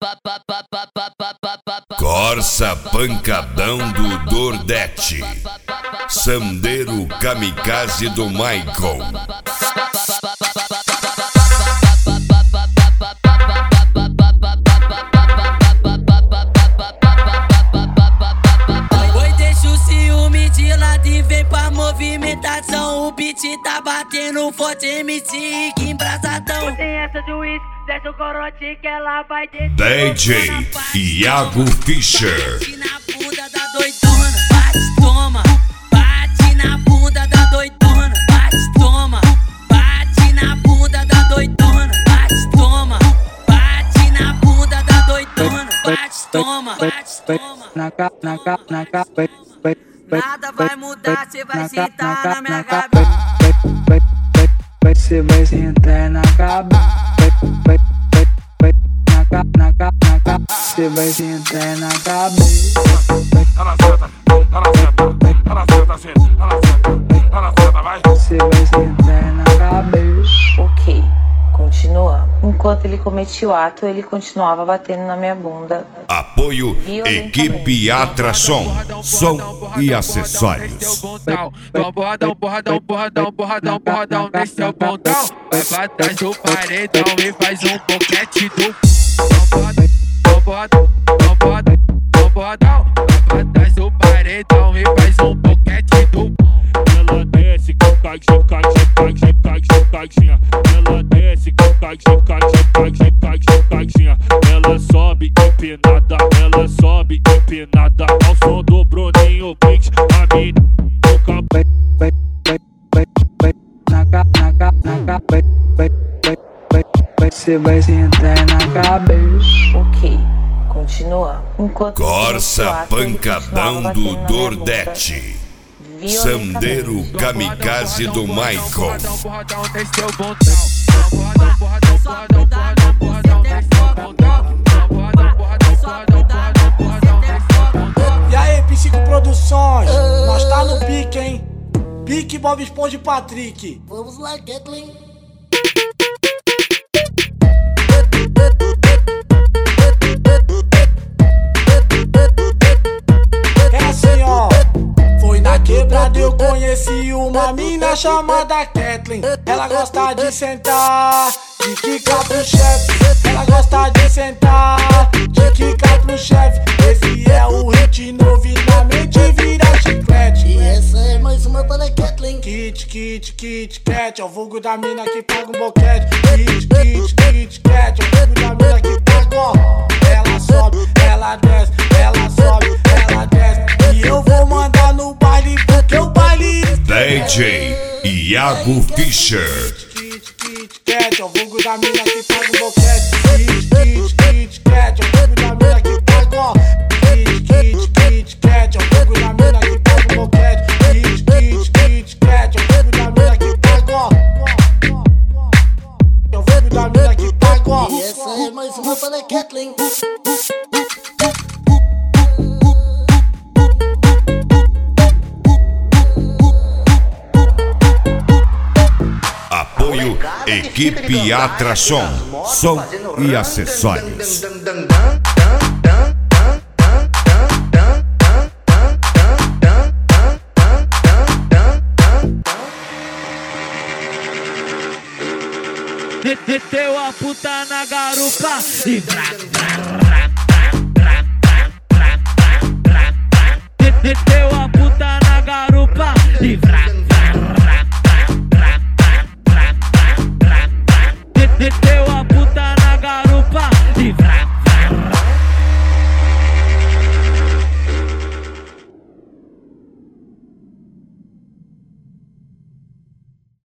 Corsa pancadão do Dordete, Sandeiro kamikaze do Michael. Oi, deixa o ciúme de lado e vem pra movimentação. O beat tá batendo forte, MC que embrasadão. Tem essa de uísque, desce o corote que ela vai descer. DJ Iago Fischer. Bate na bunda da doidona, bate, toma. Bate na bunda da doidona, bate, toma. Bate na bunda da doidona, bate, toma. Bate na bunda da doidona, bate, toma. Bate, toma. Nada vai mudar, cê vai sentar na minha cabeça. Você vai sentar na cabeça. Você vai sentar na cabeça. Você vai sentar na cabeça. Ok, continua. Enquanto ele cometia o ato, ele continuava batendo na minha bunda. Apoio Equipe Atração, som e acessórios. Porradão, porradão, porradão, porradão, porradão, nesse é o bondão. Vai pra trás do paredão e faz um boquete do porradão, porradão, porradão. Vai pra trás do paredão e faz um boquete do. Ela desce, que cai, cai, cai, cai, cai, cai. Ela desce, que cai, cai, cai, cai, cai. Ela sobe empinada, ela sobe empinada. Ao som do Bruninho Beat, a mina nunca. Você vai sentar na cabeça. Ok, continua. Enquanto ele Corsa cometia o ato, ele pancadão continuava do batendo na minha bunda. Dordete, Sandeiro kamikaze do Michael. Porradão, nesse é o bondão. Porradão, porradão, porradão, porradão, porradão, nesse é o bondão. Porradão, porradão, porradão, porradão, porradão, nesse é o bondão. E aí, Psico Produções, nós tá no pique, hein? Pique Bob Esponja e Patrick. Vamos lá, Kathleen. É assim, ó. Foi na quebrada eu conheci uma mina chamada Kathleen. Ela gosta de sentar, de quicar pro chefe. Ela gosta de sentar, de quicar pro chefe. Esse é o hit novo e na mente vira chiclete. E essa é mais uma para Kathleen. Kit Kat, é o vulgo da mina que paga um boquete. Kit Kat, é o vulgo da mina que paga, ó. Ela sobe, ela desce, ela sobe, ela desce. E eu vou mandar no baile porque o baile. DJ Iago Fischer. Kit Kat, é o vulgo da mina que paga um boquete. Kit Kat, é o vulgo da mina que paga, ó. Kit Kat, é o vulgo da mina que paga um boquete. Kit Kat, é o vulgo da mina que paga, ó. É o vulgo da mina que paga, ó. E essa é mais uma para Kathleen. Apoio Equipe Atração, som e acessórios. Meteu a puta na garupa e meteu a puta na garupa e meteu a puta